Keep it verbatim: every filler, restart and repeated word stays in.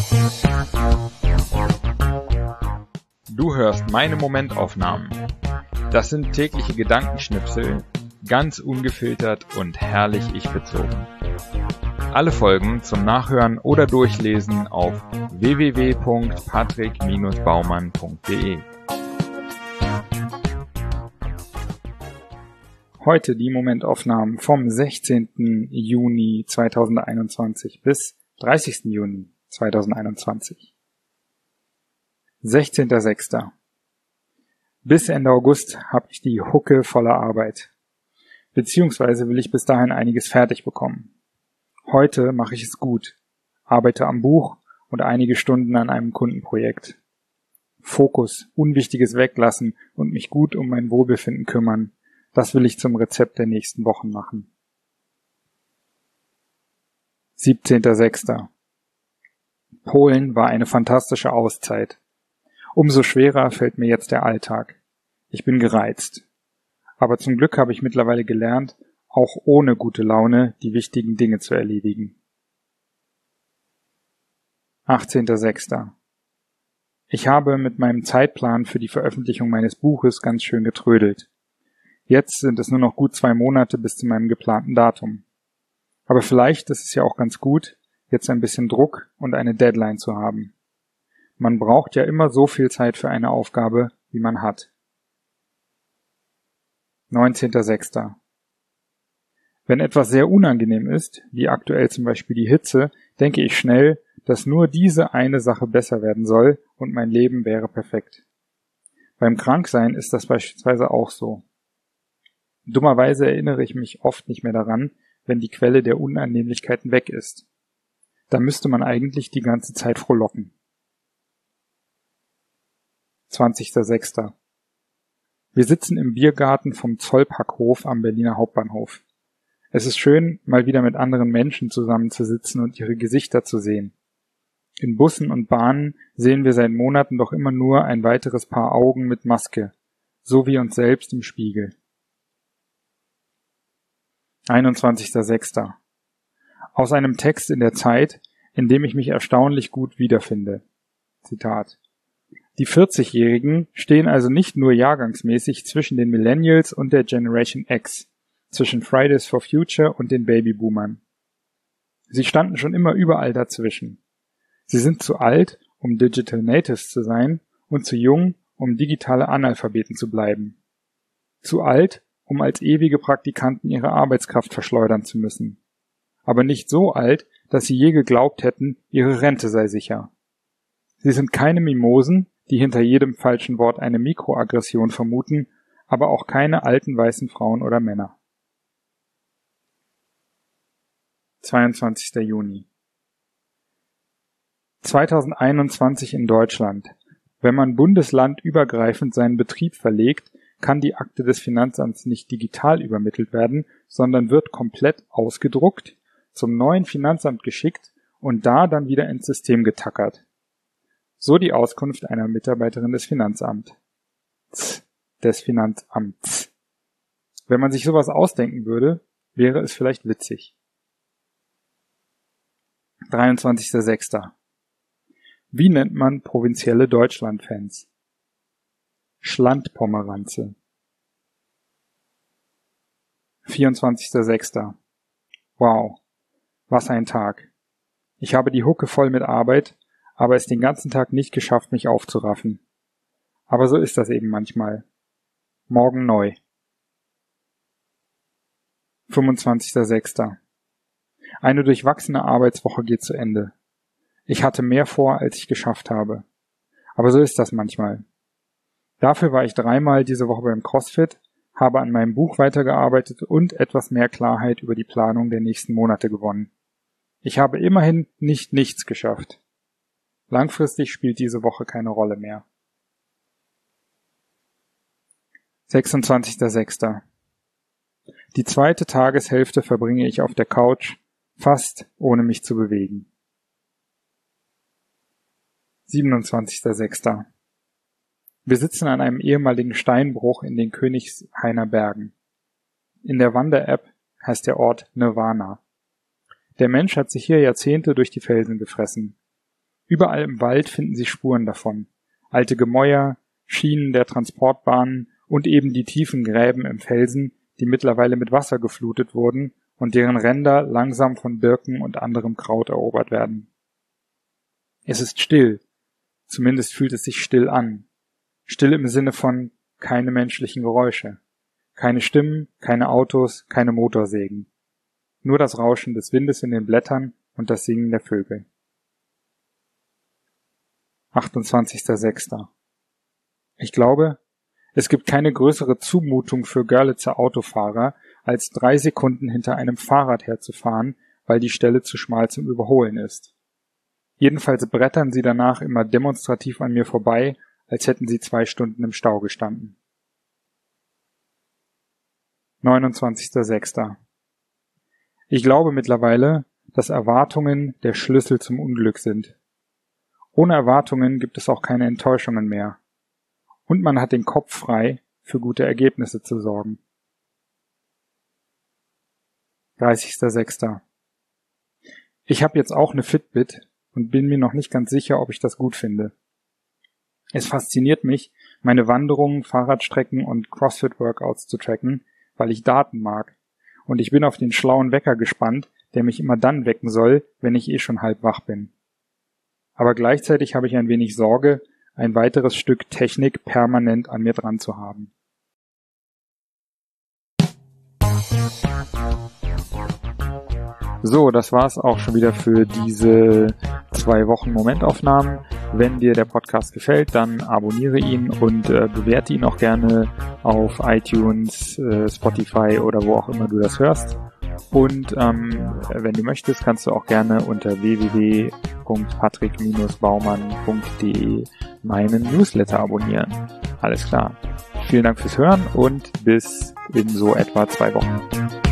Du hörst meine Momentaufnahmen. Das sind tägliche Gedankenschnipsel, ganz ungefiltert und herrlich ich-bezogen. Alle Folgen zum Nachhören oder Durchlesen auf w w w punkt patrick Bindestrich baumann punkt d e. Heute die Momentaufnahmen vom sechzehnten Juni zweitausendeinundzwanzig bis dreißigsten Juni zweitausendeinundzwanzig. sechzehnter sechster Bis Ende August habe ich die Hucke voller Arbeit. Beziehungsweise will ich bis dahin einiges fertig bekommen. Heute mache ich es gut, arbeite am Buch und einige Stunden an einem Kundenprojekt. Fokus, Unwichtiges weglassen und mich gut um mein Wohlbefinden kümmern, das will ich zum Rezept der nächsten Wochen machen. siebzehnter sechster Polen war eine fantastische Auszeit. Umso schwerer fällt mir jetzt der Alltag. Ich bin gereizt. Aber zum Glück habe ich mittlerweile gelernt, auch ohne gute Laune die wichtigen Dinge zu erledigen. achtzehnter sechster Ich habe mit meinem Zeitplan für die Veröffentlichung meines Buches ganz schön getrödelt. Jetzt sind es nur noch gut zwei Monate bis zu meinem geplanten Datum. Aber vielleicht ist es ja auch ganz gut, jetzt ein bisschen Druck und eine Deadline zu haben. Man braucht ja immer so viel Zeit für eine Aufgabe, wie man hat. neunzehnter sechster Wenn etwas sehr unangenehm ist, wie aktuell zum Beispiel die Hitze, denke ich schnell, dass nur diese eine Sache besser werden soll und mein Leben wäre perfekt. Beim Kranksein ist das beispielsweise auch so. Dummerweise erinnere ich mich oft nicht mehr daran, wenn die Quelle der Unannehmlichkeiten weg ist. Da müsste man eigentlich die ganze Zeit frohlocken. zwanzigster sechster Wir sitzen im Biergarten vom Zollpackhof am Berliner Hauptbahnhof. Es ist schön, mal wieder mit anderen Menschen zusammenzusitzen und ihre Gesichter zu sehen. In Bussen und Bahnen sehen wir seit Monaten doch immer nur ein weiteres Paar Augen mit Maske, so wie uns selbst im Spiegel. einundzwanzigster sechster Aus einem Text in der Zeit, in dem ich mich erstaunlich gut wiederfinde. Zitat: Die vierzigjährigen stehen also nicht nur jahrgangsmäßig zwischen den Millennials und der Generation X, zwischen Fridays for Future und den Babyboomern. Sie standen schon immer überall dazwischen. Sie sind zu alt, um Digital Natives zu sein, und zu jung, um digitale Analphabeten zu bleiben. Zu alt, um als ewige Praktikanten ihre Arbeitskraft verschleudern zu müssen. Aber nicht so alt, dass sie je geglaubt hätten, ihre Rente sei sicher. Sie sind keine Mimosen, die hinter jedem falschen Wort eine Mikroaggression vermuten, aber auch keine alten weißen Frauen oder Männer. zweiundzwanzigster Juni zweitausendeinundzwanzig in Deutschland. Wenn man bundeslandübergreifend seinen Betrieb verlegt, kann die Akte des Finanzamts nicht digital übermittelt werden, sondern wird komplett ausgedruckt, zum neuen Finanzamt geschickt und da dann wieder ins System getackert. So die Auskunft einer Mitarbeiterin des Finanzamts. Des Finanzamts. Wenn man sich sowas ausdenken würde, wäre es vielleicht witzig. dreiundzwanzigster sechster Wie nennt man provinzielle Deutschlandfans? Schlandpomeranze. vierundzwanzigster sechster Wow, was ein Tag. Ich habe die Hucke voll mit Arbeit, aber es den ganzen Tag nicht geschafft, mich aufzuraffen. Aber so ist das eben manchmal. Morgen neu. fünfundzwanzigster sechster Eine durchwachsene Arbeitswoche geht zu Ende. Ich hatte mehr vor, als ich geschafft habe. Aber so ist das manchmal. Dafür war ich dreimal diese Woche beim CrossFit, habe an meinem Buch weitergearbeitet und etwas mehr Klarheit über die Planung der nächsten Monate gewonnen. Ich habe immerhin nicht nichts geschafft. Langfristig spielt diese Woche keine Rolle mehr. sechsundzwanzigster sechster Die zweite Tageshälfte verbringe ich auf der Couch, fast ohne mich zu bewegen. siebenundzwanzigster sechster Wir sitzen an einem ehemaligen Steinbruch in den Königshainer Bergen. In der Wander-App heißt der Ort Nirvana. Der Mensch hat sich hier Jahrzehnte durch die Felsen gefressen. Überall im Wald finden Sie Spuren davon. Alte Gemäuer, Schienen der Transportbahnen und eben die tiefen Gräben im Felsen, die mittlerweile mit Wasser geflutet wurden und deren Ränder langsam von Birken und anderem Kraut erobert werden. Es ist still, zumindest fühlt es sich still an. Still im Sinne von keine menschlichen Geräusche. Keine Stimmen, keine Autos, keine Motorsägen. Nur das Rauschen des Windes in den Blättern und das Singen der Vögel. achtundzwanzigster sechster Ich glaube, es gibt keine größere Zumutung für Görlitzer Autofahrer, als drei Sekunden hinter einem Fahrrad herzufahren, weil die Stelle zu schmal zum Überholen ist. Jedenfalls brettern sie danach immer demonstrativ an mir vorbei, als hätten sie zwei Stunden im Stau gestanden. neunundzwanzigster sechster Ich glaube mittlerweile, dass Erwartungen der Schlüssel zum Unglück sind. Ohne Erwartungen gibt es auch keine Enttäuschungen mehr. Und man hat den Kopf frei, für gute Ergebnisse zu sorgen. dreißigster sechster Ich habe jetzt auch eine Fitbit und bin mir noch nicht ganz sicher, ob ich das gut finde. Es fasziniert mich, meine Wanderungen, Fahrradstrecken und CrossFit-Workouts zu tracken, weil ich Daten mag. Und ich bin auf den schlauen Wecker gespannt, der mich immer dann wecken soll, wenn ich eh schon halb wach bin. Aber gleichzeitig habe ich ein wenig Sorge, ein weiteres Stück Technik permanent an mir dran zu haben. So, das war's auch schon wieder für diese zwei Wochen Momentaufnahmen. Wenn dir der Podcast gefällt, dann abonniere ihn und äh, bewerte ihn auch gerne auf iTunes, äh, Spotify oder wo auch immer du das hörst. Und ähm, wenn du möchtest, kannst du auch gerne unter w w w punkt patrick baumann punkt d e meinen Newsletter abonnieren. Alles klar. Vielen Dank fürs Hören und bis in so etwa zwei Wochen.